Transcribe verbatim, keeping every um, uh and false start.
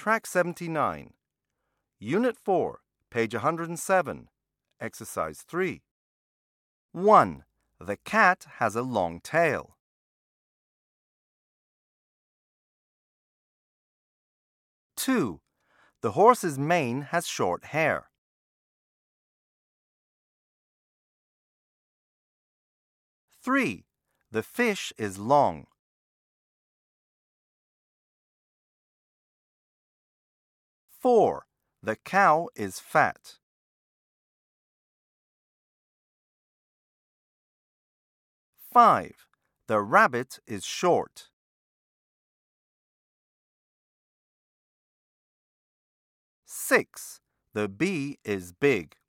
Track seventy-nine. Unit four, page one hundred seven. Exercise three. one. The cat has a long tail. two. The horse's mane has short hair. three. The fish is long. four. The cow is fat. five. The rabbit is short. six. The bee is big.